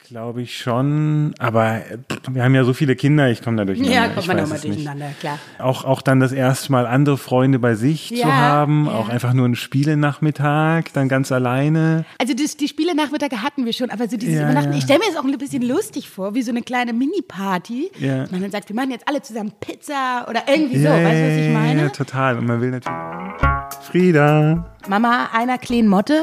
Glaube ich schon, aber wir haben ja so viele Kinder, ich komme da durcheinander. Ja, kommt man auch mal durcheinander, klar. Auch dann das erste Mal andere Freunde bei sich zu haben, auch einfach nur einen Spielenachmittag, dann ganz alleine. Also die Spielenachmittage hatten wir schon, aber so dieses Übernachten, ich stelle mir das auch ein bisschen lustig vor, wie so eine kleine Mini-Party. Ja. Man dann sagt, wir machen jetzt alle zusammen Pizza oder irgendwie so, weißt du, was ich meine? Ja, total. Und man will natürlich Frieda. Mama einer kleinen Motte.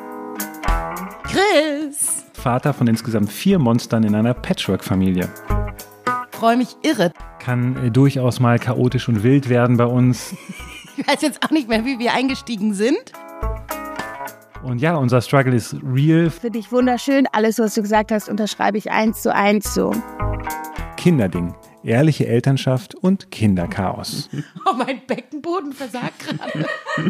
Chris. Vater von insgesamt 4 Monstern in einer Patchwork-Familie. Freue mich irre. Kann durchaus mal chaotisch und wild werden bei uns. Ich weiß jetzt auch nicht mehr, wie wir eingestiegen sind. Und ja, unser Struggle ist real. Finde ich wunderschön. Alles, was du gesagt hast, unterschreibe ich 1:1 so. Kinderding. Ehrliche Elternschaft und Kinderchaos. Oh, mein Beckenboden versagt gerade.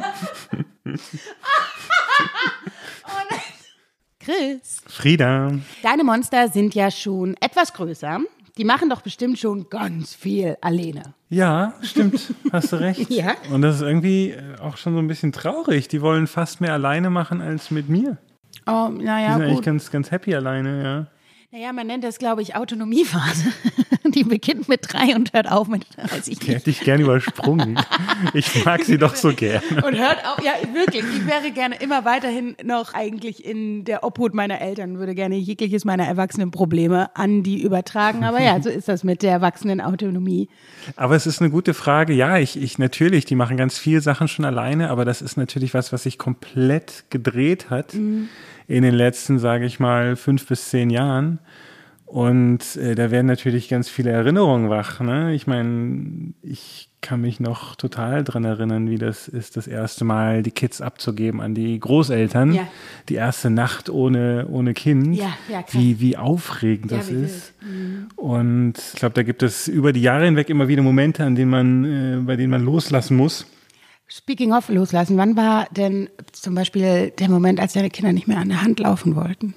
Oh nein. Chris. Frieda. Deine Monster sind ja schon etwas größer. Die machen doch bestimmt schon ganz viel alleine. Ja, stimmt. Hast du recht. Ja. Und das ist irgendwie auch schon so ein bisschen traurig. Die wollen fast mehr alleine machen als mit mir. Oh, Die naja, sind eigentlich gut. ganz, ganz happy alleine, ja. Naja, man nennt das, glaube ich, Autonomiephase. Die beginnt mit 3 und hört auf mit, weiß ich Die nicht. hätte ich gern übersprungen. Ich mag sie doch so gern. Und hört auf, ja, wirklich. Ich wäre gerne immer weiterhin noch eigentlich in der Obhut meiner Eltern, würde gerne jegliches meiner erwachsenen Probleme an die übertragen. Aber ja, so ist das mit der Erwachsenenautonomie. Aber es ist eine gute Frage. Ja, ich natürlich, die machen ganz viele Sachen schon alleine, aber das ist natürlich was sich komplett gedreht hat in den letzten, sage ich mal, 5 bis 10 Jahren. Und da werden natürlich ganz viele Erinnerungen wach. Ne? Ich meine, ich kann mich noch total dran erinnern, wie das ist, das erste Mal die Kids abzugeben an die Großeltern. Ja. Die erste Nacht ohne Kind. Ja, klar. Wie aufregend Ja, das wie ist. Und ich glaube, da gibt es über die Jahre hinweg immer wieder Momente, bei denen man loslassen muss. Speaking of loslassen, wann war denn zum Beispiel der Moment, als deine Kinder nicht mehr an der Hand laufen wollten?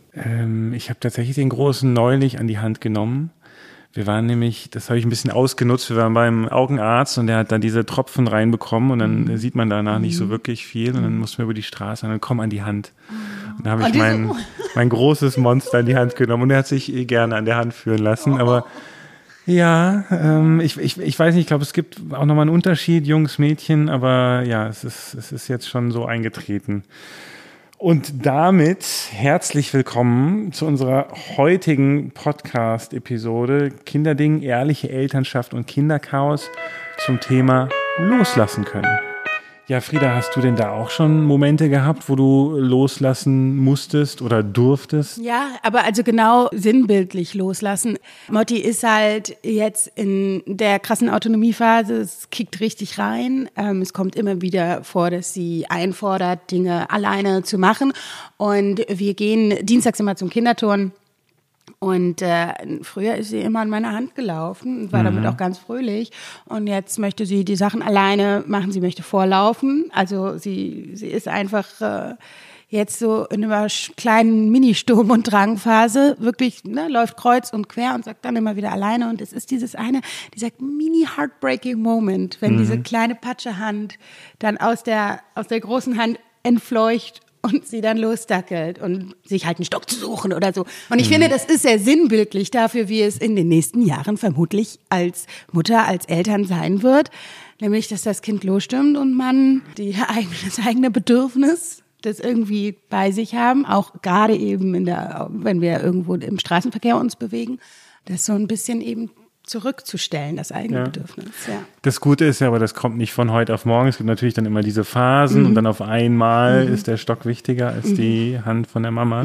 Ich habe tatsächlich den Großen neulich an die Hand genommen. Wir waren nämlich, das habe ich ein bisschen ausgenutzt, wir waren beim Augenarzt und der hat dann diese Tropfen reinbekommen und dann sieht man danach nicht so wirklich viel und dann mussten wir über die Straße und dann komm an die Hand. Und dann habe ich mein großes Monster an die Hand genommen und er hat sich gerne an der Hand führen lassen, aber ja, ich weiß nicht, ich glaube, es gibt auch nochmal einen Unterschied, Jungs, Mädchen, aber ja, es ist jetzt schon so eingetreten. Und damit herzlich willkommen zu unserer heutigen Podcast-Episode Kinderding, ehrliche Elternschaft und Kinderchaos zum Thema Loslassen können. Ja, Frieda, hast du denn da auch schon Momente gehabt, wo du loslassen musstest oder durftest? Ja, aber also genau sinnbildlich loslassen. Motti ist halt jetzt in der krassen Autonomiephase, es kickt richtig rein. Es kommt immer wieder vor, dass sie einfordert, Dinge alleine zu machen. Und wir gehen dienstags immer zum Kinderturnen. Und früher ist sie immer an meiner Hand gelaufen und war damit auch ganz fröhlich. Und jetzt möchte sie die Sachen alleine machen, sie möchte vorlaufen. Also sie ist einfach jetzt so in einer kleinen Mini-Sturm- und Drangphase, wirklich läuft kreuz und quer und sagt dann immer wieder alleine. Und es ist dieser Mini-Heartbreaking Moment, wenn diese kleine Patschehand dann aus der großen Hand entfleucht und sie dann losdackelt und sich halt einen Stock zu suchen oder so. Und ich finde, das ist sehr sinnbildlich dafür, wie es in den nächsten Jahren vermutlich als Mutter, als Eltern sein wird. Nämlich, dass das Kind losstürmt und man das eigene Bedürfnis, das irgendwie bei sich haben, auch gerade eben wenn wir irgendwo im Straßenverkehr uns bewegen, das so ein bisschen eben zurückzustellen, das eigene Bedürfnis. Ja. Das Gute ist ja, aber das kommt nicht von heute auf morgen. Es gibt natürlich dann immer diese Phasen und dann auf einmal ist der Stock wichtiger als die Hand von der Mama.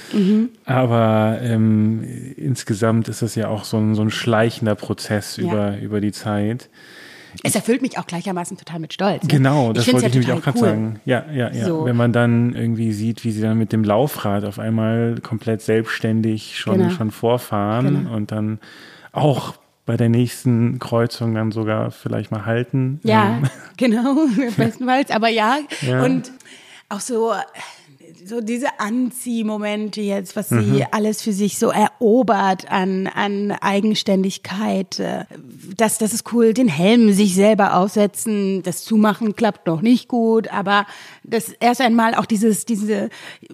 Aber insgesamt ist es ja auch so ein schleichender Prozess über die Zeit. Es erfüllt mich auch gleichermaßen total mit Stolz. Genau, das wollte ich nämlich auch gerade cool sagen. Ja. So. Wenn man dann irgendwie sieht, wie sie dann mit dem Laufrad auf einmal komplett selbstständig schon vorfahren und dann auch bei der nächsten Kreuzung dann sogar vielleicht mal halten. Ja, genau, bestenfalls. Aber ja, und auch so diese Anziehmomente jetzt, was sie alles für sich so erobert an Eigenständigkeit. Das ist cool, den Helm sich selber aufsetzen, das Zumachen klappt noch nicht gut, aber das erst einmal auch diese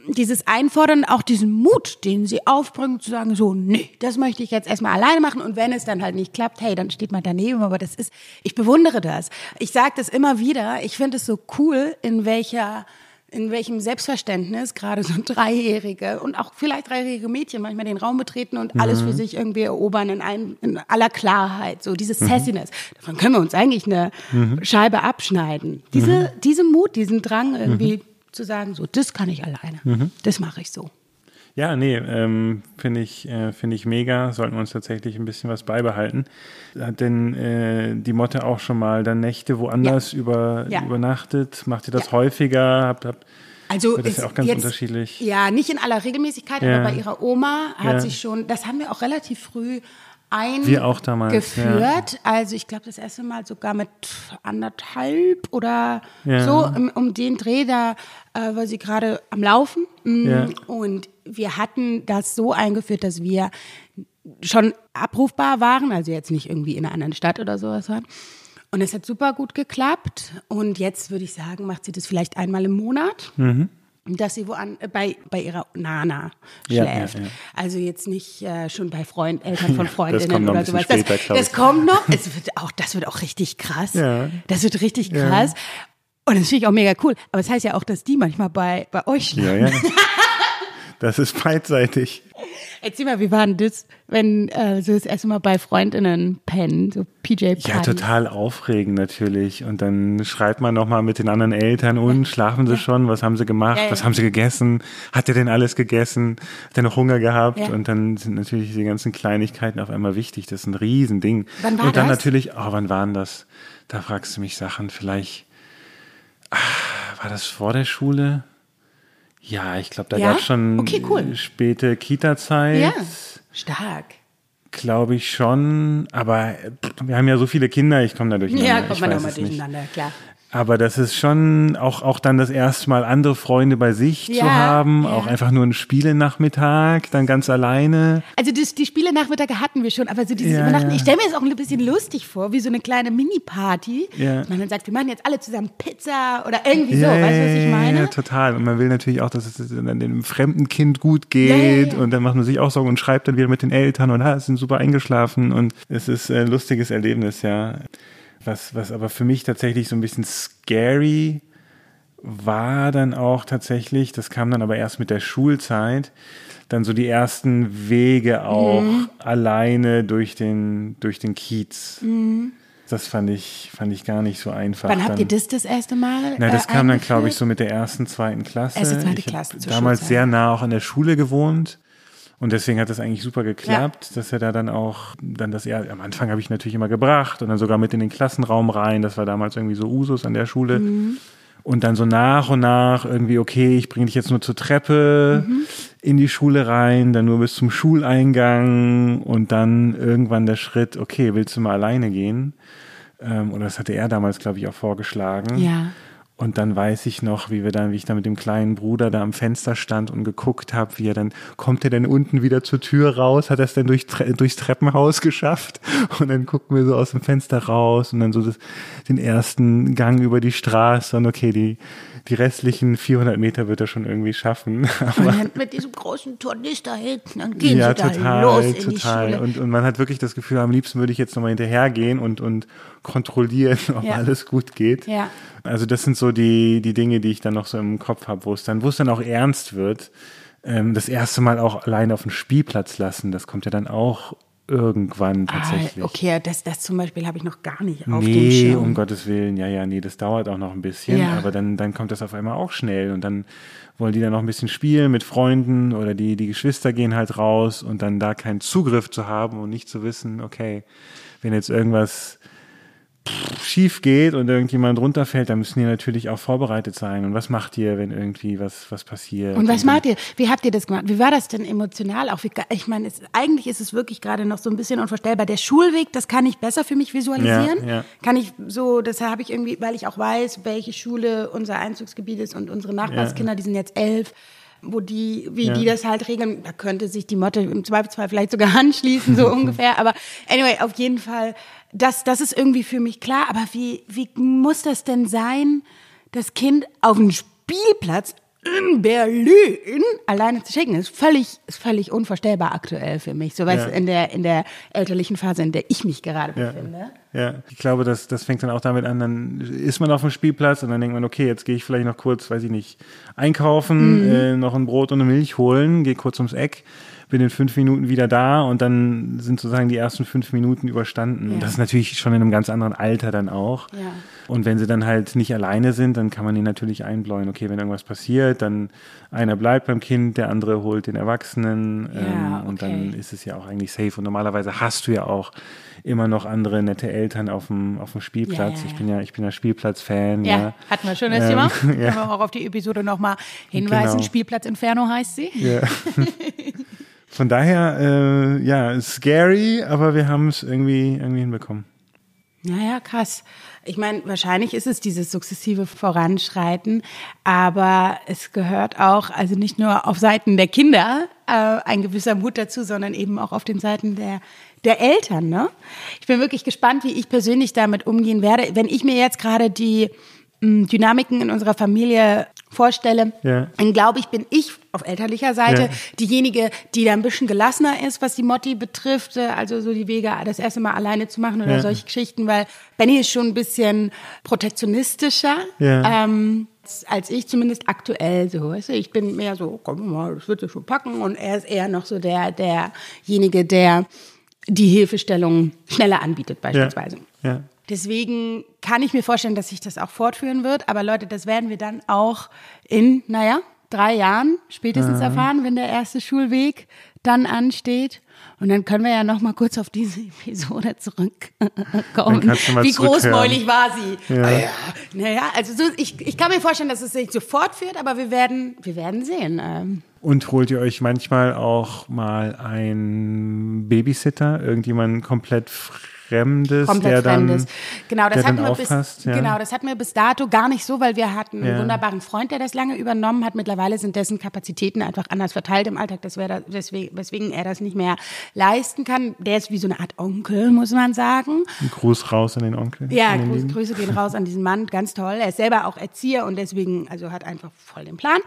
dieses Einfordern, auch diesen Mut, den sie aufbringen, zu sagen, so, nee, das möchte ich jetzt erstmal alleine machen und wenn es dann halt nicht klappt, hey, dann steht man daneben, aber ich bewundere das. Ich sage das immer wieder, ich finde es so cool, in welchem Selbstverständnis gerade so 3-Jährige und auch vielleicht 3-jährige Mädchen manchmal den Raum betreten und alles für sich irgendwie erobern in aller Klarheit, so dieses Sassiness. Davon können wir uns eigentlich eine Scheibe abschneiden. Diesen Mut, diesen Drang irgendwie zu sagen, so, das kann ich alleine, das mache ich so. Ja, nee, finde ich mega. Sollten wir uns tatsächlich ein bisschen was beibehalten. Hat denn die Motte auch schon mal dann Nächte woanders übernachtet? Macht ihr das häufiger? Also das ist ja auch ganz unterschiedlich. Ja, nicht in aller Regelmäßigkeit, aber bei ihrer Oma hat sich schon, das haben wir auch relativ früh wir auch damals, geführt. Also ich glaube, das erste Mal sogar mit 1,5 oder so um den Dreh, da war sie gerade am Laufen. Und wir hatten das so eingeführt, dass wir schon abrufbar waren, also jetzt nicht irgendwie in einer anderen Stadt oder sowas waren. Und es hat super gut geklappt. Und jetzt würde ich sagen, macht sie das vielleicht einmal im Monat. Dass sie bei ihrer Nana schläft. Ja. Also jetzt nicht schon bei Eltern von Freundinnen oder sowas. Das kommt noch. Das wird auch richtig krass. Ja. Das wird richtig krass. Und das finde ich auch mega cool. Aber es heißt ja auch, dass die manchmal bei euch schlafen. Ja. Das ist beidseitig. Erzähl mal, wie war denn das, wenn so das erste Mal bei Freundinnen pennen, so PJ-Partys? Ja, total aufregend natürlich. Und dann schreibt man nochmal mit den anderen Eltern und schlafen sie schon? Was haben sie gemacht? Was haben sie gegessen? Hat er denn alles gegessen? Hat er noch Hunger gehabt? Ja. Und dann sind natürlich die ganzen Kleinigkeiten auf einmal wichtig. Das ist ein Riesending. Wann war und dann das? Natürlich, wann waren das? Da fragst du mich Sachen vielleicht. War das vor der Schule? Ja, ich glaube, da gab es schon späte Kita-Zeit. Ja, stark. Glaube ich schon, aber wir haben ja so viele Kinder, ich komme da durcheinander. Ja, kommt man nochmal durcheinander, klar. Aber das ist schon auch dann das erste Mal andere Freunde bei sich zu haben, auch einfach nur einen Spielenachmittag, dann ganz alleine. Also die Spielenachmittage hatten wir schon, aber so dieses Übernachten, ich stelle mir das auch ein bisschen lustig vor, wie so eine kleine Mini-Party. Ja. Man dann sagt, wir machen jetzt alle zusammen Pizza oder irgendwie so, weißt du, was ich meine? Ja, total. Und man will natürlich auch, dass es dann dem fremden Kind gut geht und dann macht man sich auch Sorgen und schreibt dann wieder mit den Eltern und sind super eingeschlafen und es ist ein lustiges Erlebnis, ja. Was aber für mich tatsächlich so ein bisschen scary war dann auch tatsächlich, das kam dann aber erst mit der Schulzeit, dann so die ersten Wege auch alleine durch den Kiez. Das fand ich gar nicht so einfach. Wann habt ihr das erste Mal? Das kam dann, glaube ich, so mit der 1., 2. Klasse. Ich habe damals Schulzeit. Sehr nah auch an der Schule gewohnt. Und deswegen hat das eigentlich super geklappt, dass er da dann auch, am Anfang habe ich natürlich immer gebracht und dann sogar mit in den Klassenraum rein. Das war damals irgendwie so Usus an der Schule. Und dann so nach und nach irgendwie, okay, ich bringe dich jetzt nur zur Treppe in die Schule rein, dann nur bis zum Schuleingang und dann irgendwann der Schritt, okay, willst du mal alleine gehen? Oder das hatte er damals, glaube ich, auch vorgeschlagen. Ja. Und dann weiß ich noch, wie ich da mit dem kleinen Bruder da am Fenster stand und geguckt habe, kommt er denn unten wieder zur Tür raus? Hat er es denn durchs Treppenhaus geschafft? Und dann gucken wir so aus dem Fenster raus und dann so den ersten Gang über die Straße und okay, die restlichen 400 Meter wird er schon irgendwie schaffen. Aber und dann mit diesem großen Tornister hinten, dann gehen sie da los in die Schule. Und man hat wirklich das Gefühl, am liebsten würde ich jetzt nochmal hinterhergehen und kontrollieren, ob alles gut geht. Ja. Also das sind so die Dinge, die ich dann noch so im Kopf habe, wo es dann auch ernst wird. Das erste Mal auch allein auf den Spielplatz lassen, das kommt ja dann auch irgendwann tatsächlich. Okay, das zum Beispiel habe ich noch gar nicht auf dem Schirm. Nee, um Gottes Willen, das dauert auch noch ein bisschen, aber dann kommt das auf einmal auch schnell und dann wollen die dann noch ein bisschen spielen mit Freunden oder die Geschwister gehen halt raus und dann da keinen Zugriff zu haben und nicht zu wissen, okay, wenn jetzt irgendwas schief geht und irgendjemand runterfällt, dann müssen die natürlich auch vorbereitet sein. Und was macht ihr, wenn irgendwie was passiert? Und was macht ihr? Wie habt ihr das gemacht? Wie war das denn emotional? Ich meine, eigentlich ist es wirklich gerade noch so ein bisschen unvorstellbar. Der Schulweg, das kann ich besser für mich visualisieren. Ja. Kann ich so, das habe ich irgendwie, weil ich auch weiß, welche Schule unser Einzugsgebiet ist und unsere Nachbarskinder, die sind jetzt 11, wie die das halt regeln. Da könnte sich die Motte im Zweifelsfall vielleicht sogar anschließen, so ungefähr. Aber anyway, auf jeden Fall, das ist irgendwie für mich klar. Aber wie muss das denn sein, das Kind auf den Spielplatz in Berlin alleine zu schicken, ist völlig unvorstellbar aktuell für mich. So was in der elterlichen Phase, in der ich mich gerade befinde. Ja, ich glaube, das fängt dann auch damit an, dann ist man auf dem Spielplatz und dann denkt man, okay, jetzt gehe ich vielleicht noch kurz, weiß ich nicht, einkaufen, noch ein Brot und eine Milch holen, gehe kurz ums Eck, bin in 5 Minuten wieder da und dann sind sozusagen die ersten 5 Minuten überstanden. Ja. Und das ist natürlich schon in einem ganz anderen Alter dann auch. Ja. Und wenn sie dann halt nicht alleine sind, dann kann man ihnen natürlich einbläuen, okay, wenn irgendwas passiert, dann einer bleibt beim Kind, der andere holt den Erwachsenen und dann ist es ja auch eigentlich safe. Und normalerweise hast du ja auch immer noch andere nette Eltern auf dem Spielplatz. Ja. Ich bin ja Spielplatz-Fan. Ja, hatten wir schon das Thema. Können wir auch auf die Episode nochmal hinweisen. Genau. Spielplatz Inferno heißt sie. Ja. Von daher, scary, aber wir haben es irgendwie hinbekommen. Naja, krass. Ich meine, wahrscheinlich ist es dieses sukzessive Voranschreiten, aber es gehört auch, also nicht nur auf Seiten der Kinder ein gewisser Mut dazu, sondern eben auch auf den Seiten der Eltern. Ne? Ich bin wirklich gespannt, wie ich persönlich damit umgehen werde. Wenn ich mir jetzt gerade die Dynamiken in unserer Familie vorstelle, dann glaube ich, bin ich auf elterlicher Seite diejenige, die da ein bisschen gelassener ist, was die Motti betrifft, also so die Wege das erste Mal alleine zu machen oder solche Geschichten, weil Benny ist schon ein bisschen protektionistischer, als ich zumindest aktuell so. Weißt du? Ich bin mehr so, komm mal, das wird sich schon packen, und er ist eher noch so derjenige, der die Hilfestellung schneller anbietet beispielsweise. Ja. Deswegen kann ich mir vorstellen, dass sich das auch fortführen wird. Aber Leute, das werden wir dann auch in, 3 Jahren spätestens erfahren, wenn der erste Schulweg dann ansteht. Und dann können wir ja noch mal kurz auf diese Episode zurückkommen. Wie großmäulig war sie? Ja. Also so, ich kann mir vorstellen, dass es sich so fortführt, aber wir werden sehen. Und holt ihr euch manchmal auch mal einen Babysitter, irgendjemanden komplett Fremdes, der dann genau, das hatten wir aufpasst, Genau, das hatten wir bis dato gar nicht so, weil wir hatten einen wunderbaren Freund, der das lange übernommen hat. Mittlerweile sind dessen Kapazitäten einfach anders verteilt im Alltag, weswegen er das nicht mehr leisten kann. Der ist wie so eine Art Onkel, muss man sagen. Ein Gruß raus an den Onkel. Ja, Grüße gehen raus an diesen Mann, ganz toll. Er ist selber auch Erzieher und deswegen, also hat einfach voll den Plan.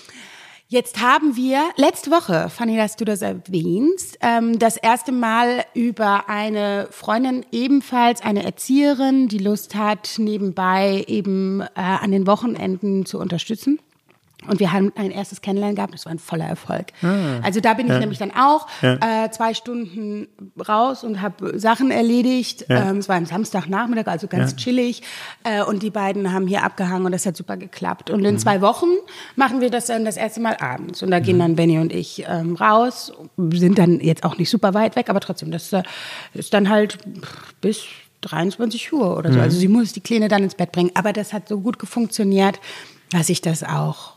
Jetzt haben wir letzte Woche, Fanny, dass du das erwähnst, das erste Mal über eine Freundin, ebenfalls eine Erzieherin, die Lust hat, nebenbei eben an den Wochenenden zu unterstützen. Und wir haben ein erstes Kennenlernen gehabt, das war ein voller Erfolg. Also da bin ich nämlich dann auch 2 Stunden raus und habe Sachen erledigt. Es war ein Samstagnachmittag, also ganz chillig. Und die beiden haben hier abgehangen und das hat super geklappt. Und in 2 Wochen machen wir das dann das erste Mal abends. Und da gehen dann Benny und ich raus, sind dann jetzt auch nicht super weit weg, aber trotzdem, das ist dann halt bis 23 Uhr oder so. Also sie muss die Kleine dann ins Bett bringen. Aber das hat so gut funktioniert, dass ich das auch...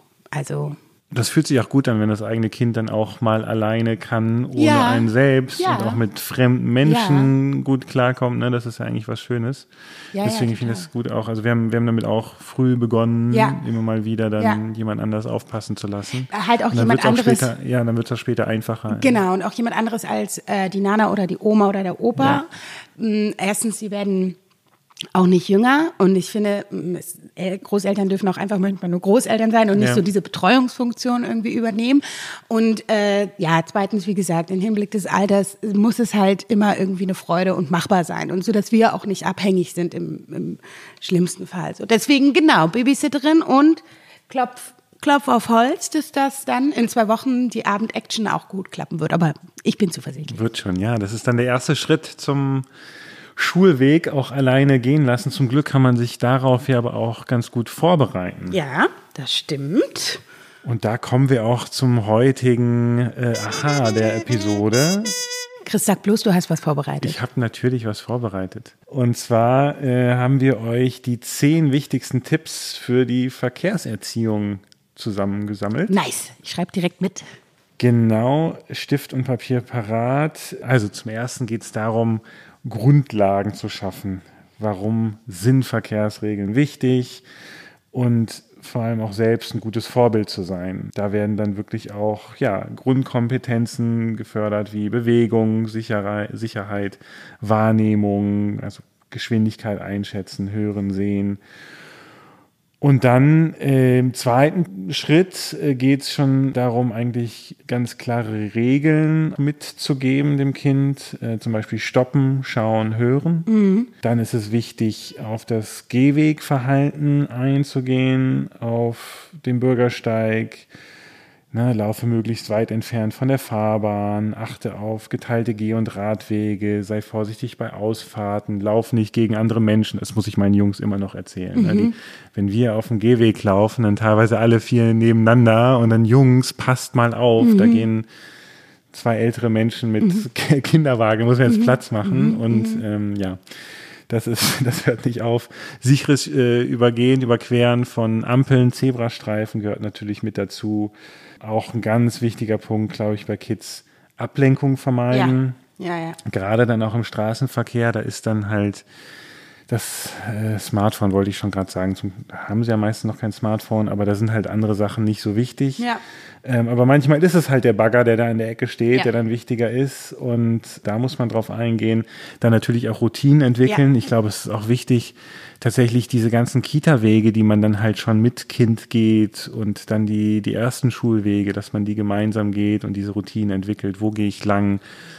Das fühlt sich auch gut an, wenn das eigene Kind dann auch mal alleine kann, ohne einen selbst und auch mit fremden Menschen gut klarkommt. Ne? Das ist ja eigentlich was Schönes. Deswegen finde ich das gut auch. Also wir haben damit auch früh begonnen, immer mal wieder dann jemand anders aufpassen zu lassen. Halt auch jemand anderes. Dann wird es auch später einfacher. Genau, und auch jemand anderes als die Nana oder die Oma oder der Opa. Erstens, sie werden auch nicht jünger, und ich finde, Großeltern dürfen auch einfach manchmal nur Großeltern sein und nicht so diese Betreuungsfunktion irgendwie übernehmen. Und zweitens, wie gesagt, im Hinblick des Alters muss es halt immer irgendwie eine Freude und machbar sein, und so, dass wir auch nicht abhängig sind im schlimmsten Fall. So, deswegen genau, Babysitterin und Klopf auf Holz, dass das dann in 2 Wochen die Abendaction auch gut klappen wird. Aber ich bin zuversichtlich. Wird schon, ja. Das ist dann der erste Schritt zum Schulweg, auch alleine gehen lassen. Zum Glück kann man sich darauf ja aber auch ganz gut vorbereiten. Ja, das stimmt. Und da kommen wir auch zum heutigen der Episode. Chris, sag bloß, du hast was vorbereitet. Ich habe natürlich was vorbereitet. Und zwar haben wir euch die 10 wichtigsten Tipps für die Verkehrserziehung zusammengesammelt. Nice, ich schreibe direkt mit. Genau, Stift und Papier parat. Also zum Ersten geht es darum, Grundlagen zu schaffen. Warum sind Verkehrsregeln wichtig? Und vor allem auch selbst ein gutes Vorbild zu sein. Da werden dann wirklich auch Grundkompetenzen gefördert wie Bewegung, Sicherheit, Wahrnehmung, also Geschwindigkeit einschätzen, hören, sehen. Und dann im zweiten Schritt geht es schon darum, eigentlich ganz klare Regeln mitzugeben dem Kind, zum Beispiel stoppen, schauen, hören. Dann ist es wichtig, auf das Gehwegverhalten einzugehen, auf den Bürgersteig. Laufe möglichst weit entfernt von der Fahrbahn, achte auf geteilte Geh- und Radwege, sei vorsichtig bei Ausfahrten, lauf nicht gegen andere Menschen. Das muss ich meinen Jungs immer noch erzählen. Wenn wir auf dem Gehweg laufen, dann teilweise alle 4 nebeneinander und dann Jungs, passt mal auf, da gehen 2 ältere Menschen mit Kinderwagen, muss man jetzt Platz machen und das hört nicht auf. Sicheres Überqueren von Ampeln, Zebrastreifen gehört natürlich mit dazu. Auch ein ganz wichtiger Punkt, glaube ich, bei Kids, Ablenkung vermeiden. Ja. Gerade dann auch im Straßenverkehr, da ist dann halt das Smartphone, wollte ich schon gerade sagen, haben sie ja meistens noch kein Smartphone, aber da sind halt andere Sachen nicht so wichtig. Ja. Aber manchmal ist es halt der Bagger, der da in der Ecke steht, der dann wichtiger ist und da muss man drauf eingehen. Dann natürlich auch Routinen entwickeln. Ich glaube, es ist auch wichtig, tatsächlich diese ganzen Kita-Wege, die man dann halt schon mit Kind geht und dann die ersten Schulwege, dass man die gemeinsam geht und diese Routinen entwickelt. Wo gehe ich lang?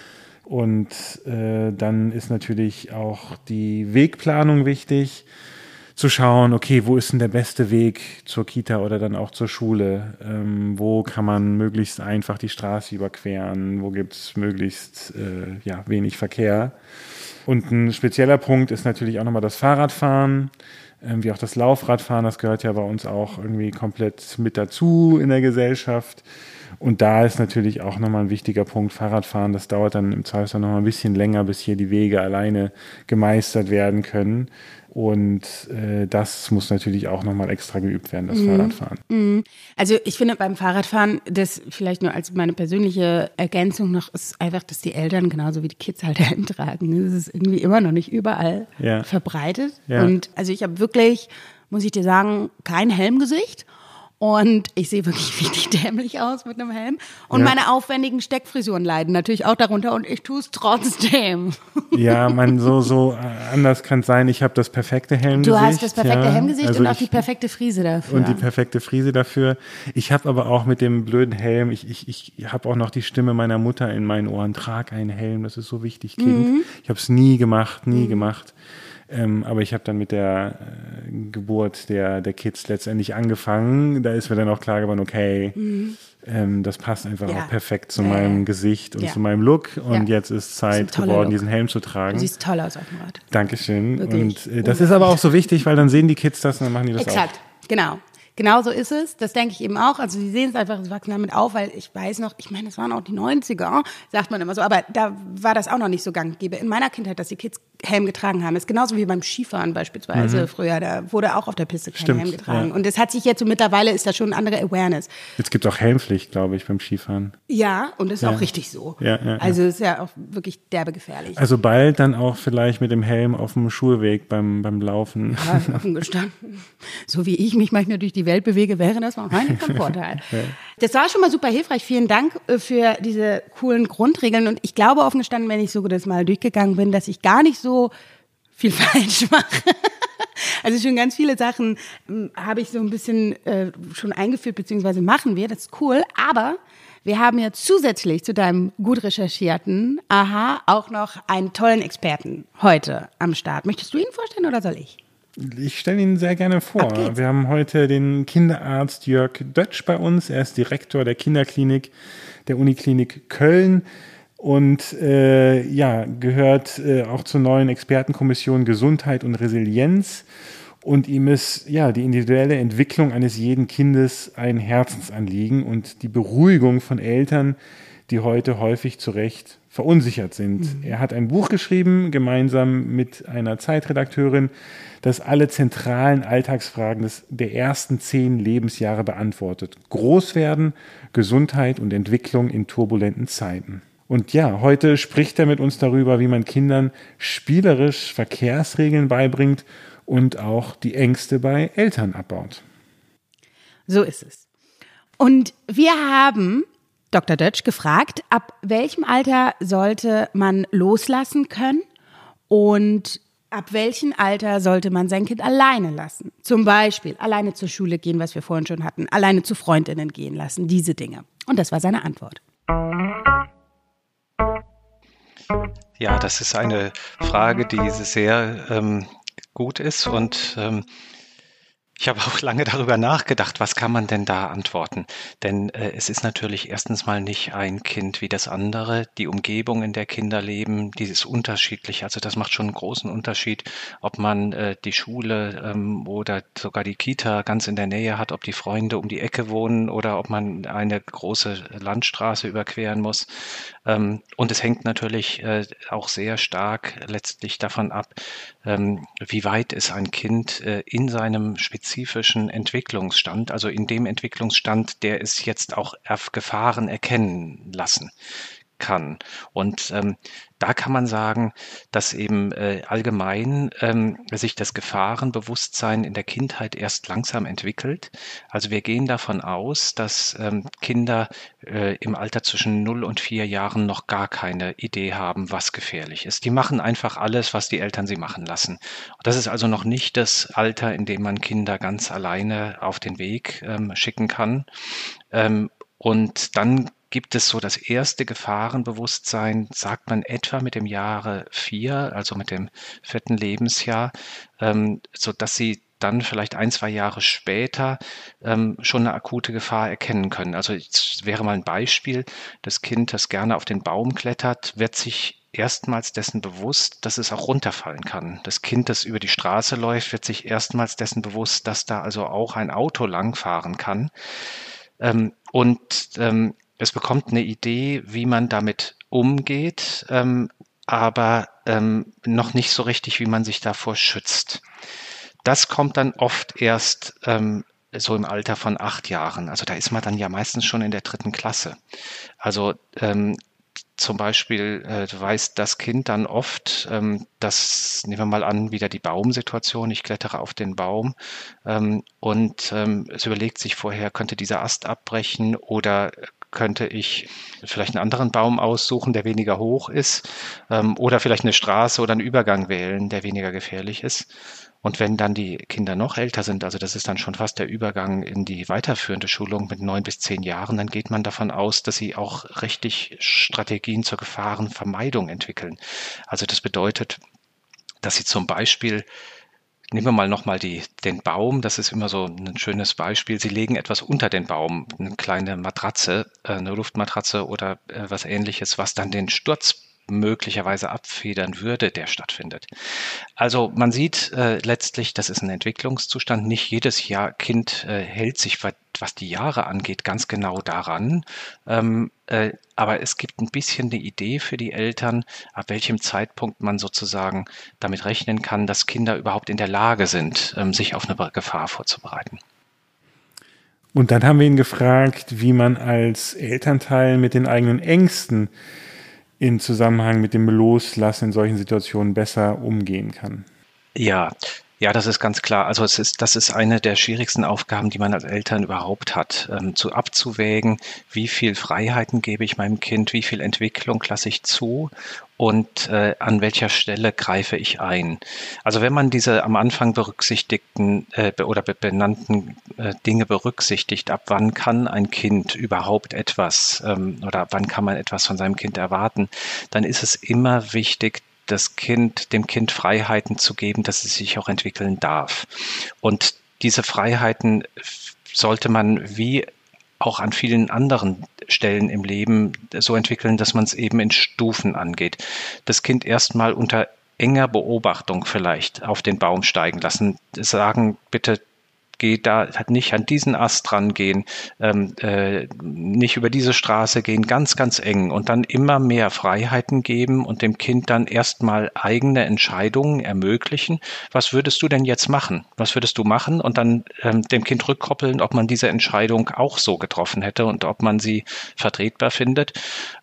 Und dann ist natürlich auch die Wegplanung wichtig, zu schauen, okay, wo ist denn der beste Weg zur Kita oder dann auch zur Schule? Wo kann man möglichst einfach die Straße überqueren? Wo gibt es möglichst wenig Verkehr? Und ein spezieller Punkt ist natürlich auch nochmal das Fahrradfahren, wie auch das Laufradfahren. Das gehört ja bei uns auch irgendwie komplett mit dazu in der Gesellschaft. Und da ist natürlich auch nochmal ein wichtiger Punkt, Fahrradfahren. Das dauert dann im Zweifelsfall nochmal ein bisschen länger, bis hier die Wege alleine gemeistert werden können. Und das muss natürlich auch nochmal extra geübt werden, das Fahrradfahren. Also ich finde beim Fahrradfahren, das vielleicht nur als meine persönliche Ergänzung noch, ist einfach, dass die Eltern genauso wie die Kids halt Helm tragen. Das ist irgendwie immer noch nicht überall verbreitet. Ja. Und also ich habe wirklich, muss ich dir sagen, kein Helmgesicht. Und ich sehe wirklich richtig dämlich aus mit einem Helm. Und meine aufwendigen Steckfrisuren leiden natürlich auch darunter und ich tue es trotzdem. Ja, so anders kann es sein. Ich habe das perfekte Helmgesicht. Du hast das perfekte Helmgesicht also und auch die perfekte Frise dafür. Und die perfekte Frise dafür. Ich habe aber auch mit dem blöden Helm, ich habe auch noch die Stimme meiner Mutter in meinen Ohren. Trag einen Helm, das ist so wichtig, Kind. Ich habe es nie gemacht. Aber ich habe dann mit der Geburt der Kids letztendlich angefangen. Da ist mir dann auch klar geworden, okay, das passt einfach auch perfekt zu meinem Gesicht und zu meinem Look. Und jetzt ist Zeit geworden, diesen Helm zu tragen. Du siehst toll aus auf dem Rad. Dankeschön. Wirklich. Und das ist aber auch so wichtig, weil dann sehen die Kids das und dann machen die das auch. Exakt, genau. Genau so ist es, das denke ich eben auch. Also sie sehen es einfach, sie wachsen damit auf, weil ich weiß noch, ich meine, das waren auch die 90er, sagt man immer so, aber da war das auch noch nicht so gang und gäbe. In meiner Kindheit, dass die Kids Helm getragen haben, ist genauso wie beim Skifahren beispielsweise früher, da wurde auch auf der Piste kein Helm getragen. Ja. Und das hat sich jetzt so mittlerweile, ist da schon eine andere Awareness. Jetzt gibt es auch Helmpflicht, glaube ich, beim Skifahren. Ja, und das ist auch richtig so. Ja. Also ist ja auch wirklich derbe gefährlich. Also bald dann auch vielleicht mit dem Helm auf dem Schulweg beim Laufen. Ja, offen gestanden. So wie ich mich manchmal durch die Welt bewege, wäre das wahrscheinlich von Vorteil. Das war schon mal super hilfreich. Vielen Dank für diese coolen Grundregeln. Und ich glaube offen gestanden, wenn ich so das mal durchgegangen bin, dass ich gar nicht so viel falsch mache. Also schon ganz viele Sachen habe ich so ein bisschen schon eingeführt, beziehungsweise machen wir. Das ist cool. Aber wir haben ja zusätzlich zu deinem gut recherchierten auch noch einen tollen Experten heute am Start. Möchtest du ihn vorstellen oder soll ich? Ich stelle ihn sehr gerne vor. Wir haben heute den Kinderarzt Jörg Dötsch bei uns. Er ist Direktor der Kinderklinik der Uniklinik Köln und gehört auch zur neuen Expertenkommission Gesundheit und Resilienz. Und ihm ist die individuelle Entwicklung eines jeden Kindes ein Herzensanliegen und die Beruhigung von Eltern, die heute häufig zu Recht verunsichert sind. Er hat ein Buch geschrieben, gemeinsam mit einer Zeitredakteurin, das alle zentralen Alltagsfragen der ersten 10 Lebensjahre beantwortet. Großwerden, Gesundheit und Entwicklung in turbulenten Zeiten. Und ja, heute spricht er mit uns darüber, wie man Kindern spielerisch Verkehrsregeln beibringt und auch die Ängste bei Eltern abbaut. So ist es. Und wir haben Dr. Dötsch gefragt, ab welchem Alter sollte man loslassen können und Ab welchem Alter sollte man sein Kind alleine lassen? Zum Beispiel alleine zur Schule gehen, was wir vorhin schon hatten, alleine zu Freundinnen gehen lassen, diese Dinge. Und das war seine Antwort. Ja, das ist eine Frage, die sehr gut ist und ich habe auch lange darüber nachgedacht, was kann man denn da antworten? Denn es ist natürlich erstens mal nicht ein Kind wie das andere. Die Umgebung, in der Kinder leben, die ist unterschiedlich. Also das macht schon einen großen Unterschied, ob man die Schule oder sogar die Kita ganz in der Nähe hat, ob die Freunde um die Ecke wohnen oder ob man eine große Landstraße überqueren muss. Und es hängt natürlich auch sehr stark letztlich davon ab, wie weit ist ein Kind in seinem spezifischen Entwicklungsstand, also in dem Entwicklungsstand, der es jetzt auch Gefahren erkennen lassen kann. Und da kann man sagen, dass eben allgemein sich das Gefahrenbewusstsein in der Kindheit erst langsam entwickelt. Also wir gehen davon aus, dass Kinder im Alter zwischen 0 und 4 Jahren noch gar keine Idee haben, was gefährlich ist. Die machen einfach alles, was die Eltern sie machen lassen. Das ist also noch nicht das Alter, in dem man Kinder ganz alleine auf den Weg schicken kann. Und dann gibt es so das erste Gefahrenbewusstsein, sagt man etwa mit dem Jahre 4, also mit dem 4. Lebensjahr, so dass sie dann vielleicht 1, 2 Jahre später schon eine akute Gefahr erkennen können. Also jetzt wäre mal ein Beispiel, das Kind, das gerne auf den Baum klettert, wird sich erstmals dessen bewusst, dass es auch runterfallen kann. Das Kind, das über die Straße läuft, wird sich erstmals dessen bewusst, dass da also auch ein Auto langfahren kann. Es bekommt eine Idee, wie man damit umgeht, aber noch nicht so richtig, wie man sich davor schützt. Das kommt dann oft erst so im Alter von 8 Jahren. Also da ist man dann ja meistens schon in der 3. Klasse. Also zum Beispiel weiß das Kind dann oft, dass, nehmen wir mal an, wieder die Baumsituation, ich klettere auf den Baum und es überlegt sich vorher, könnte dieser Ast abbrechen oder könnte ich vielleicht einen anderen Baum aussuchen, der weniger hoch ist oder vielleicht eine Straße oder einen Übergang wählen, der weniger gefährlich ist. Und wenn dann die Kinder noch älter sind, also das ist dann schon fast der Übergang in die weiterführende Schulung mit 9 bis 10 Jahren, dann geht man davon aus, dass sie auch richtig Strategien zur Gefahrenvermeidung entwickeln. Also das bedeutet, dass sie zum Beispiel, nehmen wir mal nochmal den Baum, das ist immer so ein schönes Beispiel. Sie legen etwas unter den Baum, eine kleine Matratze, eine Luftmatratze oder was Ähnliches, was dann den Sturz möglicherweise abfedern würde, der stattfindet. Also man sieht letztlich, das ist ein Entwicklungszustand. Nicht jedes Kind hält sich, was die Jahre angeht, ganz genau daran. Aber es gibt ein bisschen eine Idee für die Eltern, ab welchem Zeitpunkt man sozusagen damit rechnen kann, dass Kinder überhaupt in der Lage sind, sich auf eine Gefahr vorzubereiten. Und dann haben wir ihn gefragt, wie man als Elternteil mit den eigenen Ängsten im Zusammenhang mit dem Loslassen in solchen Situationen besser umgehen kann. Ja, das ist ganz klar. Also das ist eine der schwierigsten Aufgaben, die man als Eltern überhaupt hat, abzuwägen, wie viel Freiheiten gebe ich meinem Kind, wie viel Entwicklung lasse ich zu und an welcher Stelle greife ich ein. Also wenn man diese am Anfang berücksichtigten oder benannten Dinge berücksichtigt, ab wann kann ein Kind überhaupt etwas oder wann kann man etwas von seinem Kind erwarten, dann ist es immer wichtig, dem Kind Freiheiten zu geben, dass es sich auch entwickeln darf. Und diese Freiheiten sollte man wie auch an vielen anderen Stellen im Leben so entwickeln, dass man es eben in Stufen angeht. Das Kind erstmal unter enger Beobachtung vielleicht auf den Baum steigen lassen, sagen, bitte geh da nicht an diesen Ast rangehen, nicht über diese Straße gehen, ganz, ganz eng und dann immer mehr Freiheiten geben und dem Kind dann erstmal eigene Entscheidungen ermöglichen. Was würdest du denn jetzt machen? Was würdest du machen? Und dann dem Kind rückkoppeln, ob man diese Entscheidung auch so getroffen hätte und ob man sie vertretbar findet.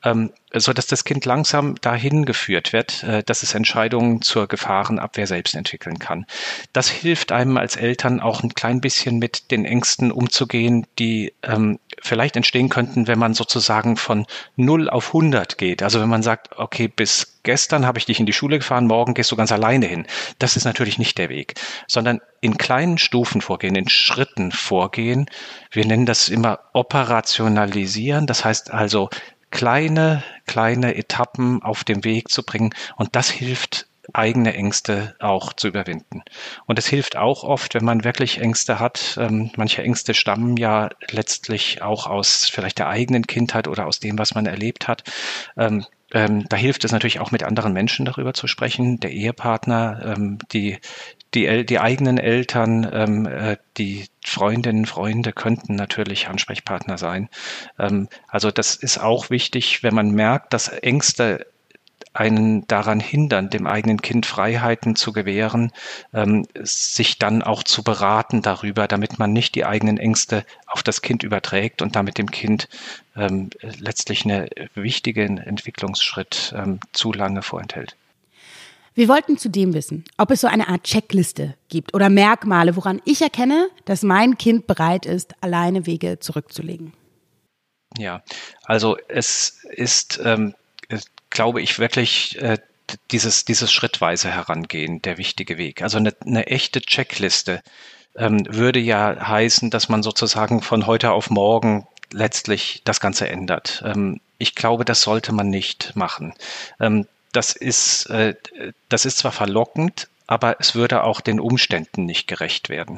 so dass das Kind langsam dahin geführt wird, dass es Entscheidungen zur Gefahrenabwehr selbst entwickeln kann. Das hilft einem als Eltern auch ein klein bisschen mit den Ängsten umzugehen, die vielleicht entstehen könnten, wenn man sozusagen von 0 auf 100 geht. Also wenn man sagt, okay, bis gestern habe ich dich in die Schule gefahren, morgen gehst du ganz alleine hin. Das ist natürlich nicht der Weg, sondern in kleinen Stufen vorgehen, in Schritten vorgehen. Wir nennen das immer operationalisieren. Das heißt also, kleine Etappen auf dem Weg zu bringen, und das hilft, eigene Ängste auch zu überwinden. Und es hilft auch oft, wenn man wirklich Ängste hat. Manche Ängste stammen ja letztlich auch aus vielleicht der eigenen Kindheit oder aus dem, was man erlebt hat. Da hilft es natürlich auch, mit anderen Menschen darüber zu sprechen, der Ehepartner, die eigenen Eltern, die Freundinnen, Freunde könnten natürlich Ansprechpartner sein. Also das ist auch wichtig, wenn man merkt, dass Ängste einen daran hindern, dem eigenen Kind Freiheiten zu gewähren, sich dann auch zu beraten darüber, damit man nicht die eigenen Ängste auf das Kind überträgt und damit dem Kind letztlich einen wichtigen Entwicklungsschritt zu lange vorenthält. Wir wollten zudem wissen, ob es so eine Art Checkliste gibt oder Merkmale, woran ich erkenne, dass mein Kind bereit ist, alleine Wege zurückzulegen. Ja, also es ist, glaube ich, wirklich dieses schrittweise Herangehen der wichtige Weg. Also eine echte Checkliste würde ja heißen, dass man sozusagen von heute auf morgen letztlich das Ganze ändert. Ich glaube, das sollte man nicht machen. Das ist zwar verlockend, aber es würde auch den Umständen nicht gerecht werden.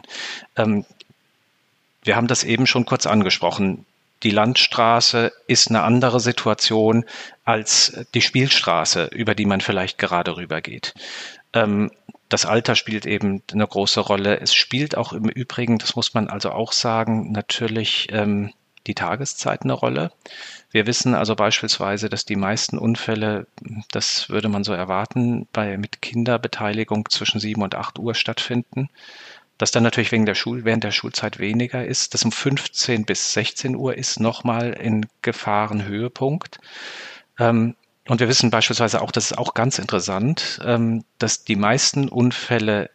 Wir haben das eben schon kurz angesprochen. Die Landstraße ist eine andere Situation als die Spielstraße, über die man vielleicht gerade rübergeht. Das Alter spielt eben eine große Rolle. Es spielt auch im Übrigen, das muss man also auch sagen, natürlich die Tageszeit eine Rolle. Wir wissen also beispielsweise, dass die meisten Unfälle, das würde man so erwarten, mit Kinderbeteiligung zwischen 7 und 8 Uhr stattfinden. Das dann natürlich während der Schulzeit weniger ist. Das um 15 bis 16 Uhr ist nochmal ein Gefahrenhöhepunkt. Und wir wissen beispielsweise auch, das ist auch ganz interessant, dass die meisten Unfälle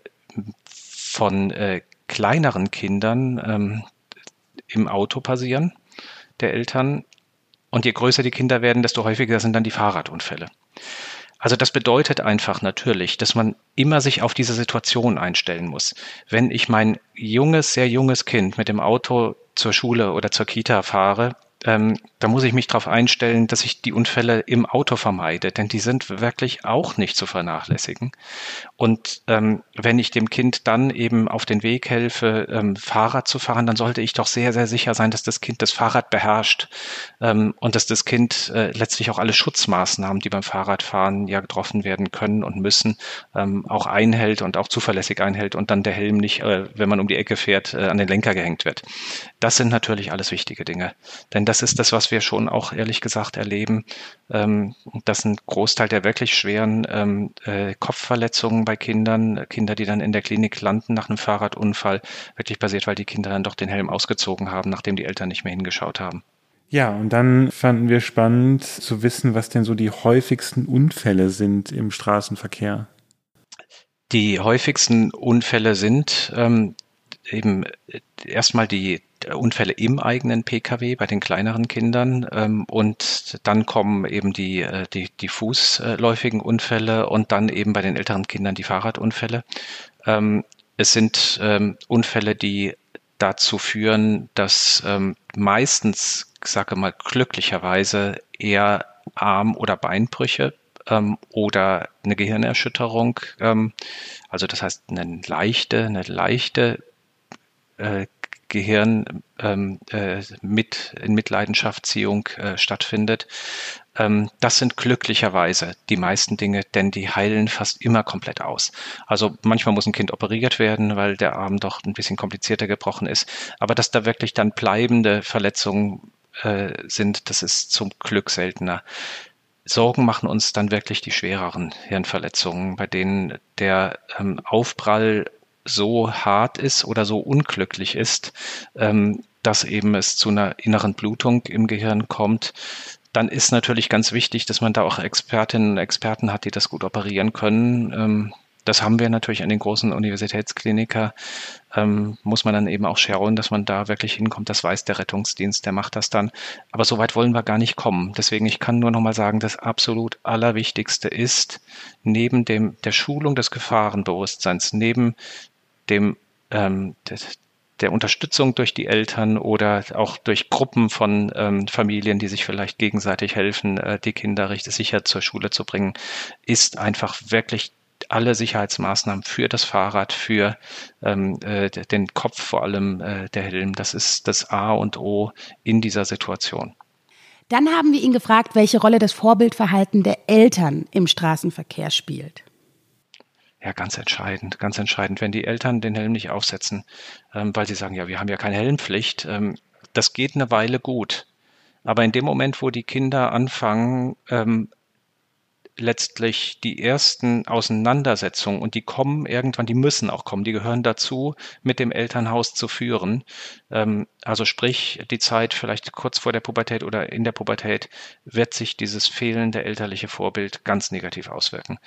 von kleineren Kindern im Auto passieren, der Eltern. Und je größer die Kinder werden, desto häufiger sind dann die Fahrradunfälle. Also das bedeutet einfach natürlich, dass man immer sich auf diese Situation einstellen muss. Wenn ich mein sehr junges Kind mit dem Auto zur Schule oder zur Kita fahre, da muss ich mich darauf einstellen, dass ich die Unfälle im Auto vermeide, denn die sind wirklich auch nicht zu vernachlässigen. Und wenn ich dem Kind dann eben auf den Weg helfe, Fahrrad zu fahren, dann sollte ich doch sehr, sehr sicher sein, dass das Kind das Fahrrad beherrscht und dass das Kind letztlich auch alle Schutzmaßnahmen, die beim Fahrradfahren ja getroffen werden können und müssen, auch einhält und auch zuverlässig einhält und dann der Helm nicht, wenn man um die Ecke fährt, an den Lenker gehängt wird. Das sind natürlich alles wichtige Dinge, denn das ist das, was wir schon auch ehrlich gesagt erleben, dass ein Großteil der wirklich schweren Kopfverletzungen bei Kinder, die dann in der Klinik landen nach einem Fahrradunfall, wirklich passiert, weil die Kinder dann doch den Helm ausgezogen haben, nachdem die Eltern nicht mehr hingeschaut haben. Ja, und dann fanden wir spannend zu wissen, was denn so die häufigsten Unfälle sind im Straßenverkehr. Die häufigsten Unfälle sind eben erstmal die Unfälle im eigenen Pkw bei den kleineren Kindern und dann kommen eben die fußläufigen Unfälle und dann eben bei den älteren Kindern die Fahrradunfälle. Es sind Unfälle, die dazu führen, dass meistens, ich sage mal glücklicherweise, eher Arm- oder Beinbrüche oder eine Gehirnerschütterung, also das heißt eine leichte Gehirn mit in Mitleidenschaftsziehung stattfindet. Das sind glücklicherweise die meisten Dinge, denn die heilen fast immer komplett aus. Also manchmal muss ein Kind operiert werden, weil der Arm doch ein bisschen komplizierter gebrochen ist. Aber dass da wirklich dann bleibende Verletzungen sind, das ist zum Glück seltener. Sorgen machen uns dann wirklich die schwereren Hirnverletzungen, bei denen der Aufprall so hart ist oder so unglücklich ist, dass eben es zu einer inneren Blutung im Gehirn kommt, dann ist natürlich ganz wichtig, dass man da auch Expertinnen und Experten hat, die das gut operieren können. Das haben wir natürlich an den großen Universitätskliniker. Muss man dann eben auch schauen, dass man da wirklich hinkommt. Das weiß der Rettungsdienst, der macht das dann. Aber so weit wollen wir gar nicht kommen. Deswegen, ich kann nur noch mal sagen, das absolut Allerwichtigste ist, neben der Schulung des Gefahrenbewusstseins, neben der Unterstützung durch die Eltern oder auch durch Gruppen von Familien, die sich vielleicht gegenseitig helfen, die Kinder richtig sicher zur Schule zu bringen, ist einfach wirklich alle Sicherheitsmaßnahmen für das Fahrrad, für den Kopf vor allem, der Helm. Das ist das A und O in dieser Situation. Dann haben wir ihn gefragt, welche Rolle das Vorbildverhalten der Eltern im Straßenverkehr spielt. Ja, ganz entscheidend, ganz entscheidend. Wenn die Eltern den Helm nicht aufsetzen, weil sie sagen, ja, wir haben ja keine Helmpflicht, das geht eine Weile gut. Aber in dem Moment, wo die Kinder anfangen, letztlich die ersten Auseinandersetzungen, und die kommen irgendwann, die müssen auch kommen, die gehören dazu, mit dem Elternhaus zu führen. Also sprich, die Zeit vielleicht kurz vor der Pubertät oder in der Pubertät wird sich dieses fehlende elterliche Vorbild ganz negativ auswirken.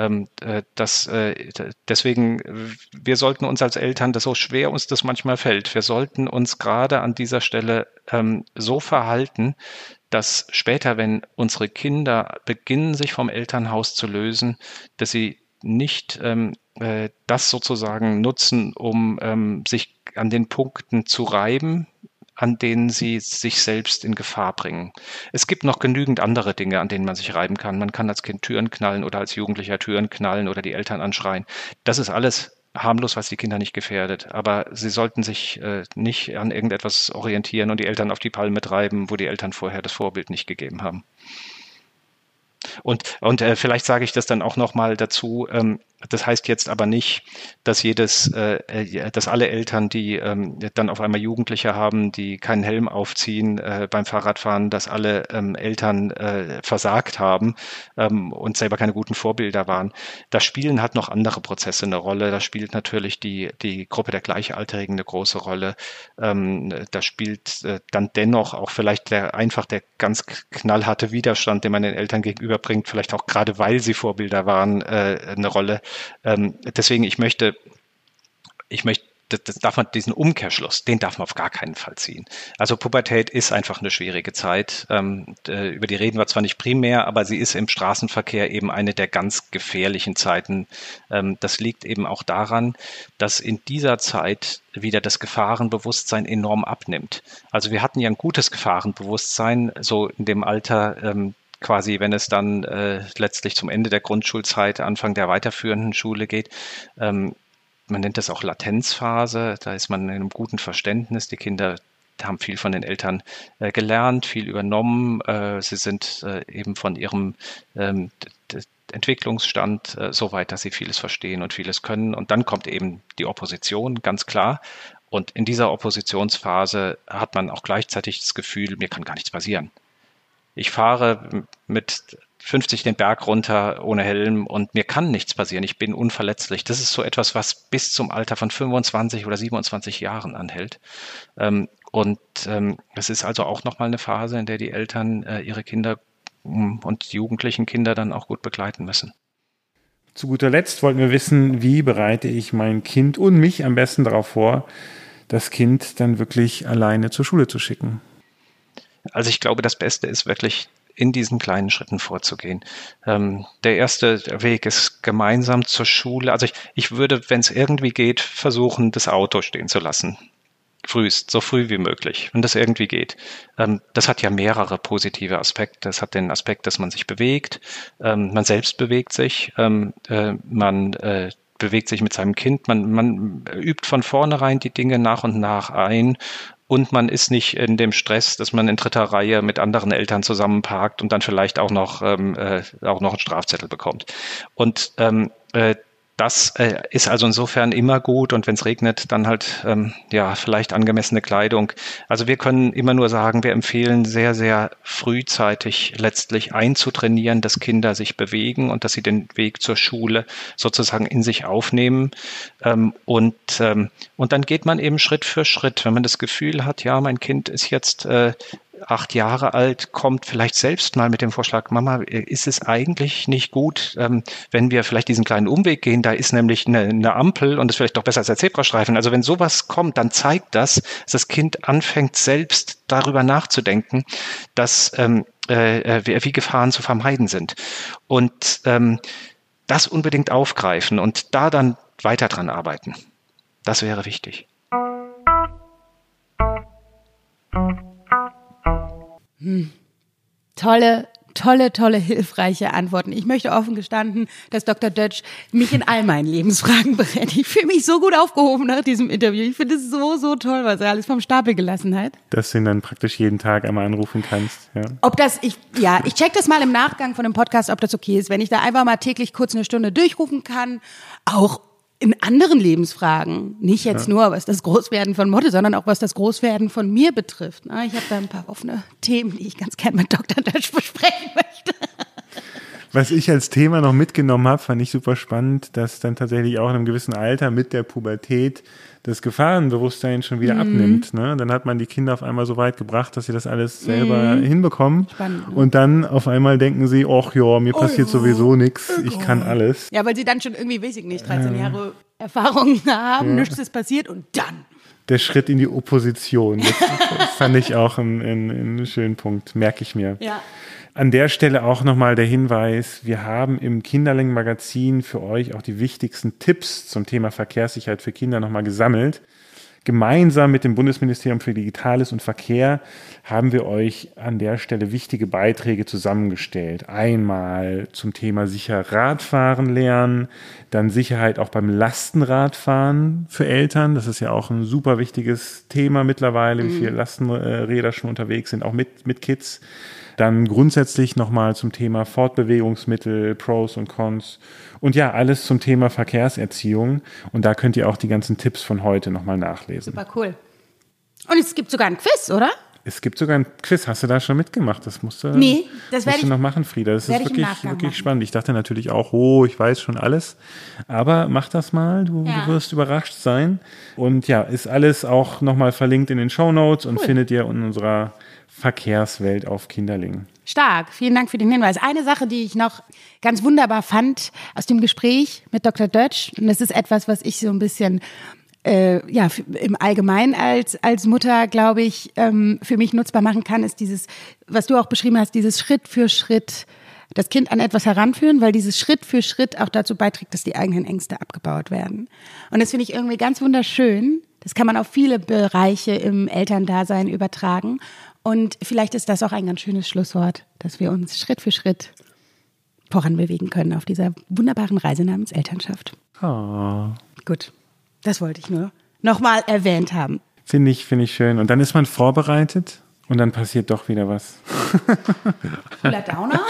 Deswegen, wir sollten uns als Eltern, das so schwer uns das manchmal fällt, wir sollten uns gerade an dieser Stelle so verhalten, dass später, wenn unsere Kinder beginnen, sich vom Elternhaus zu lösen, dass sie nicht das sozusagen nutzen, um sich an den Punkten zu reiben, an denen sie sich selbst in Gefahr bringen. Es gibt noch genügend andere Dinge, an denen man sich reiben kann. Man kann als Kind Türen knallen oder als Jugendlicher Türen knallen oder die Eltern anschreien. Das ist alles harmlos, was die Kinder nicht gefährdet. Aber sie sollten sich nicht an irgendetwas orientieren und die Eltern auf die Palme treiben, wo die Eltern vorher das Vorbild nicht gegeben haben. Und vielleicht sage ich das dann auch nochmal dazu. Das heißt jetzt aber nicht, dass dass alle Eltern, die dann auf einmal Jugendliche haben, die keinen Helm aufziehen beim Fahrradfahren, dass alle Eltern versagt haben und selber keine guten Vorbilder waren. Da spielen halt noch andere Prozesse eine Rolle. Da spielt natürlich die Gruppe der Gleichaltrigen eine große Rolle. Da spielt dann dennoch auch vielleicht der ganz knallharte Widerstand, den man den Eltern gegenüberbringt, vielleicht auch gerade weil sie Vorbilder waren, eine Rolle. Deswegen, diesen Umkehrschluss, den darf man auf gar keinen Fall ziehen. Also Pubertät ist einfach eine schwierige Zeit. Über die reden wir zwar nicht primär, aber sie ist im Straßenverkehr eben eine der ganz gefährlichen Zeiten. Das liegt eben auch daran, dass in dieser Zeit wieder das Gefahrenbewusstsein enorm abnimmt. Also wir hatten ja ein gutes Gefahrenbewusstsein, so in dem Alter, quasi, wenn es dann letztlich zum Ende der Grundschulzeit, Anfang der weiterführenden Schule geht. Man nennt das auch Latenzphase. Da ist man in einem guten Verständnis. Die Kinder haben viel von den Eltern gelernt, viel übernommen. Sie sind eben von ihrem Entwicklungsstand so weit, dass sie vieles verstehen und vieles können. Und dann kommt eben die Opposition, ganz klar. Und in dieser Oppositionsphase hat man auch gleichzeitig das Gefühl, mir kann gar nichts passieren. Ich fahre mit 50 den Berg runter ohne Helm und mir kann nichts passieren. Ich bin unverletzlich. Das ist so etwas, was bis zum Alter von 25 oder 27 Jahren anhält. Es ist also auch nochmal eine Phase, in der die Eltern ihre Kinder und jugendlichen Kinder dann auch gut begleiten müssen. Zu guter Letzt wollten wir wissen, wie bereite ich mein Kind und mich am besten darauf vor, das Kind dann wirklich alleine zur Schule zu schicken. Also ich glaube, das Beste ist wirklich, in diesen kleinen Schritten vorzugehen. Der erste Weg ist gemeinsam zur Schule. Also ich würde, wenn es irgendwie geht, versuchen, das Auto stehen zu lassen. So früh wie möglich, wenn das irgendwie geht. Das hat ja mehrere positive Aspekte. Das hat den Aspekt, dass man sich bewegt, man selbst bewegt sich, man bewegt sich mit seinem Kind, man übt von vornherein die Dinge nach und nach ein. Und man ist nicht in dem Stress, dass man in dritter Reihe mit anderen Eltern zusammenparkt und dann vielleicht auch noch einen Strafzettel bekommt. Und das ist also insofern immer gut, und wenn es regnet, dann halt vielleicht angemessene Kleidung. Also wir können immer nur sagen, wir empfehlen sehr, sehr frühzeitig letztlich einzutrainieren, dass Kinder sich bewegen und dass sie den Weg zur Schule sozusagen in sich aufnehmen. Und dann geht man eben Schritt für Schritt. Wenn man das Gefühl hat, ja, mein Kind ist jetzt 8 Jahre alt, kommt vielleicht selbst mal mit dem Vorschlag, Mama, ist es eigentlich nicht gut, wenn wir vielleicht diesen kleinen Umweg gehen, da ist nämlich eine Ampel und es ist vielleicht doch besser als der Zebrastreifen. Also wenn sowas kommt, dann zeigt das, dass das Kind anfängt, selbst darüber nachzudenken, dass wie Gefahren zu vermeiden sind. Und das unbedingt aufgreifen und da dann weiter dran arbeiten. Das wäre wichtig. Tolle, hilfreiche Antworten. Ich möchte offen gestanden, dass Dr. Dötsch mich in all meinen Lebensfragen berät. Ich fühle mich so gut aufgehoben nach diesem Interview. Ich finde es so toll, was er alles vom Stapel gelassen hat. Dass du ihn dann praktisch jeden Tag einmal anrufen kannst. Ja. Ich check das mal im Nachgang von dem Podcast, ob das okay ist, wenn ich da einfach mal täglich kurz eine Stunde durchrufen kann, auch in anderen Lebensfragen, nicht jetzt nur was das Großwerden von Motte, sondern auch was das Großwerden von mir betrifft. Ich habe da ein paar offene Themen, die ich ganz gerne mit Dr. Dötsch besprechen möchte. Was ich als Thema noch mitgenommen habe, fand ich super spannend, dass dann tatsächlich auch in einem gewissen Alter mit der Pubertät das Gefahrenbewusstsein schon wieder abnimmt. Ne? Dann hat man die Kinder auf einmal so weit gebracht, dass sie das alles selber hinbekommen. Spannend, ne? Und dann auf einmal denken sie, ach ja, mir passiert sowieso nichts, ich kann alles. Ja, weil sie dann schon irgendwie, weiß ich nicht, 13 Jahre Erfahrung haben, nichts ist passiert und dann. Der Schritt in die Opposition, das fand ich auch einen schönen Punkt, merke ich mir. Ja. An der Stelle auch nochmal der Hinweis, wir haben im Kinderling-Magazin für euch auch die wichtigsten Tipps zum Thema Verkehrssicherheit für Kinder nochmal gesammelt. Gemeinsam mit dem Bundesministerium für Digitales und Verkehr haben wir euch an der Stelle wichtige Beiträge zusammengestellt. Einmal zum Thema sicher Radfahren lernen, dann Sicherheit auch beim Lastenradfahren für Eltern. Das ist ja auch ein super wichtiges Thema mittlerweile, wie viele Lastenräder schon unterwegs sind, auch mit Kids. Dann grundsätzlich nochmal zum Thema Fortbewegungsmittel, Pros und Cons und ja, alles zum Thema Verkehrserziehung. Und da könnt ihr auch die ganzen Tipps von heute nochmal nachlesen. Super cool. Und es gibt sogar ein Quiz, oder? Es gibt sogar ein Quiz. Hast du da schon mitgemacht? Das musst du noch machen, Frieda. Das ist wirklich spannend. Ich dachte natürlich auch, ich weiß schon alles. Aber mach das mal, du wirst überrascht sein. Und ja, ist alles auch nochmal verlinkt in den Shownotes und findet ihr in unserer Verkehrswelt auf Kinderling. Stark, vielen Dank für den Hinweis. Eine Sache, die ich noch ganz wunderbar fand aus dem Gespräch mit Dr. Dötsch, und das ist etwas, was ich so ein bisschen im Allgemeinen als Mutter, glaube ich, für mich nutzbar machen kann, ist dieses, was du auch beschrieben hast, dieses Schritt für Schritt das Kind an etwas heranführen, weil dieses Schritt für Schritt auch dazu beiträgt, dass die eigenen Ängste abgebaut werden. Und das finde ich irgendwie ganz wunderschön. Das kann man auf viele Bereiche im Elterndasein übertragen. Und vielleicht ist das auch ein ganz schönes Schlusswort, dass wir uns Schritt für Schritt voranbewegen können auf dieser wunderbaren Reise namens Elternschaft. Oh. Gut, das wollte ich nur nochmal erwähnt haben. Finde ich schön. Und dann ist man vorbereitet und dann passiert doch wieder was. Cooler Downer.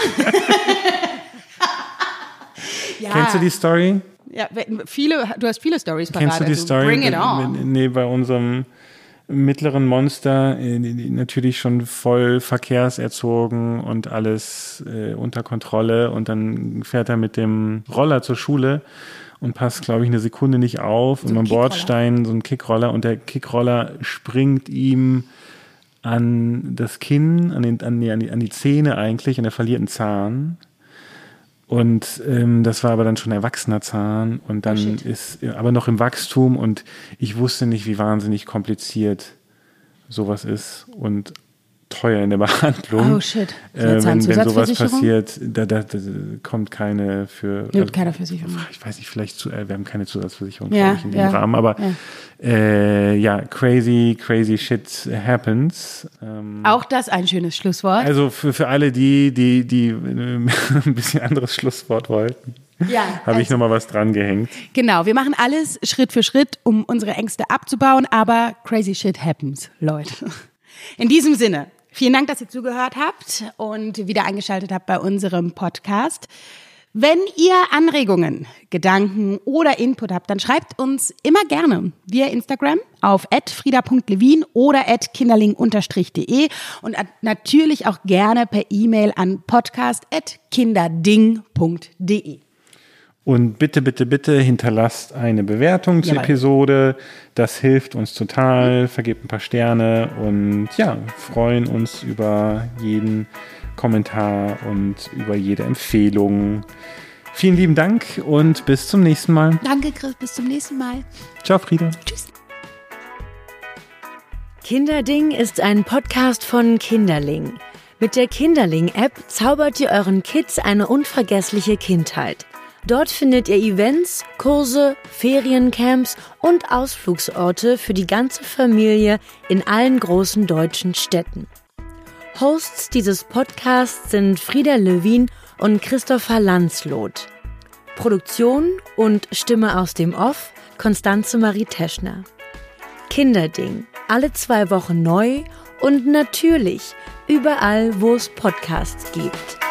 Ja. Kennst du die Story? Ja, du hast viele Storys parat. Kennst du die Story? Bring it on. Nee, bei unserem mittleren Monster, natürlich schon voll verkehrserzogen und alles unter Kontrolle, und dann fährt er mit dem Roller zur Schule und passt, glaube ich, eine Sekunde nicht auf, und am Bordstein so ein Kickroller, und der Kickroller springt ihm an das Kinn, an die Zähne eigentlich, und er verliert einen Zahn. Und das war aber dann schon ein erwachsener Zahn, und dann ist aber noch im Wachstum, und ich wusste nicht, wie wahnsinnig kompliziert sowas ist und teuer in der Behandlung. Oh shit. Wenn sowas passiert, da kommt keine keine Versicherung. Ich weiß nicht, vielleicht wir haben keine Zusatzversicherung in dem Rahmen, aber crazy shit happens. Auch das ein schönes Schlusswort. Also für alle die ein bisschen anderes Schlusswort wollten, habe ich nochmal was dran gehängt. Genau, wir machen alles Schritt für Schritt, um unsere Ängste abzubauen, aber crazy shit happens, Leute. In diesem Sinne, vielen Dank, dass ihr zugehört habt und wieder eingeschaltet habt bei unserem Podcast. Wenn ihr Anregungen, Gedanken oder Input habt, dann schreibt uns immer gerne via Instagram auf @frieda.levin oder @kinderling_de und natürlich auch gerne per E-Mail an podcast@kinderding.de. Und bitte, bitte, bitte hinterlasst eine Bewertung zur Episode. Das hilft uns total. Vergebt ein paar Sterne und ja, freuen uns über jeden Kommentar und über jede Empfehlung. Vielen lieben Dank und bis zum nächsten Mal. Danke, Chris. Bis zum nächsten Mal. Ciao, Frieda. Tschüss. Kinderding ist ein Podcast von Kinderling. Mit der Kinderling-App zaubert ihr euren Kids eine unvergessliche Kindheit. Dort findet ihr Events, Kurse, Feriencamps und Ausflugsorte für die ganze Familie in allen großen deutschen Städten. Hosts dieses Podcasts sind Frieda Levin und Christopher Landsloth. Produktion und Stimme aus dem Off Konstanze Marie Teschner. Kinderding, alle 2 Wochen neu und natürlich überall, wo es Podcasts gibt.